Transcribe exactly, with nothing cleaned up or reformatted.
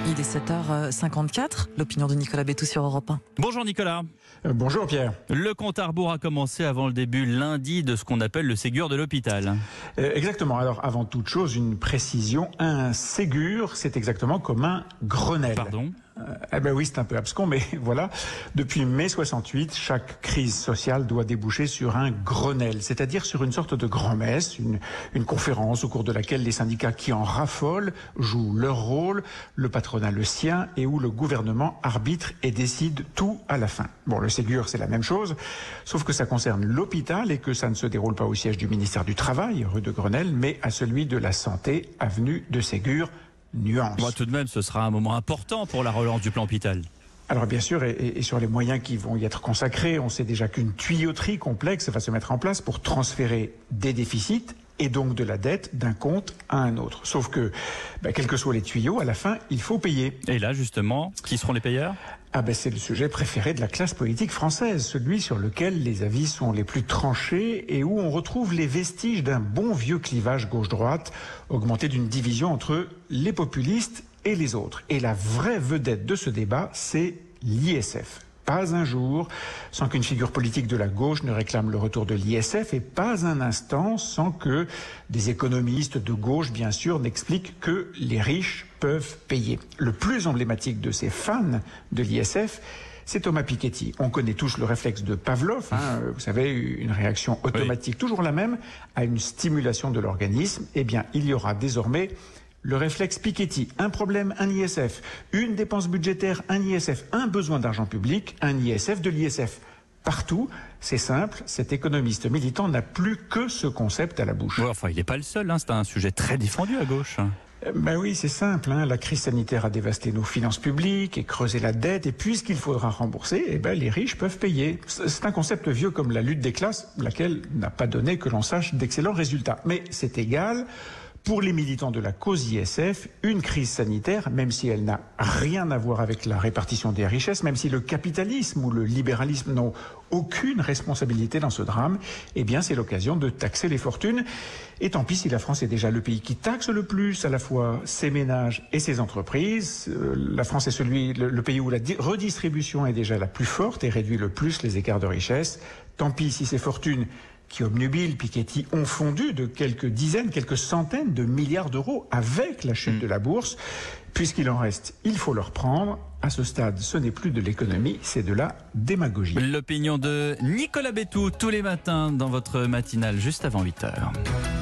Il est sept heures cinquante-quatre, l'opinion de Nicolas Bétou sur Europe un. Bonjour Nicolas. Euh, bonjour Pierre. Le compte à rebours a commencé avant le début lundi de ce qu'on appelle le Ségur de l'hôpital. Euh, exactement. Alors avant toute chose, une précision. Un Ségur, c'est exactement comme un Grenelle. Pardon ? Euh, eh ben oui, c'est un peu abscon, mais voilà. Depuis mai soixante-huit, chaque crise sociale doit déboucher sur un Grenelle, c'est-à-dire sur une sorte de grand-messe, une, une conférence au cours de laquelle les syndicats qui en raffolent jouent leur rôle, le patronat le sien, et où le gouvernement arbitre et décide tout à la fin. Bon, le Ségur, c'est la même chose, sauf que ça concerne l'hôpital et que ça ne se déroule pas au siège du ministère du Travail, rue de Grenelle, mais à celui de la Santé, avenue de Ségur. Nuance. Moi, tout de même, ce sera un moment important pour la relance du plan hôpital. Alors bien sûr, et, et sur les moyens qui vont y être consacrés, on sait déjà qu'une tuyauterie complexe va se mettre en place pour transférer des déficits et donc de la dette d'un compte à un autre. Sauf que, ben, quels que soient les tuyaux, à la fin, il faut payer. Et là, justement, qui seront les payeurs ? Ah ben c'est le sujet préféré de la classe politique française, celui sur lequel les avis sont les plus tranchés et où on retrouve les vestiges d'un bon vieux clivage gauche-droite, augmenté d'une division entre les populistes et les autres. Et la vraie vedette de ce débat, c'est l'I S F. Pas un jour sans qu'une figure politique de la gauche ne réclame le retour de l'I S F et pas un instant sans que des économistes de gauche, bien sûr, n'expliquent que les riches peuvent payer. Le plus emblématique de ces fans de l'I S F, c'est Thomas Piketty. On connaît tous le réflexe de Pavlov, hein, vous savez, une réaction automatique, oui. Toujours la même, à une stimulation de l'organisme. Eh bien, il y aura désormais le réflexe Piketty, un problème, un I S F, une dépense budgétaire, un I S F, un besoin d'argent public, un I S F, de l'I S F. Partout, c'est simple, cet économiste militant n'a plus que ce concept à la bouche. Ouais, enfin, il n'est pas le seul, hein, c'est un sujet très défendu à gauche. Ben oui, c'est simple, hein. La crise sanitaire a dévasté nos finances publiques et creusé la dette, et puisqu'il faudra rembourser, eh ben les riches peuvent payer. C'est un concept vieux comme la lutte des classes, laquelle n'a pas donné, que l'on sache, d'excellents résultats. Mais c'est égal. Pour les militants de la cause I S F, une crise sanitaire, même si elle n'a rien à voir avec la répartition des richesses, même si le capitalisme ou le libéralisme n'ont aucune responsabilité dans ce drame, eh bien c'est l'occasion de taxer les fortunes. Et tant pis si la France est déjà le pays qui taxe le plus à la fois ses ménages et ses entreprises. Euh, la France est celui, le, le pays où la redistribution est déjà la plus forte et réduit le plus les écarts de richesse. Tant pis si ces fortunes qui obnubilent Piketty ont fondu de quelques dizaines, quelques centaines de milliards d'euros avec la chute mmh. de la bourse. Puisqu'il en reste, il faut le reprendre. À ce stade, ce n'est plus de l'économie, c'est de la démagogie. L'opinion de Nicolas Bétou tous les matins dans votre matinale juste avant huit heures.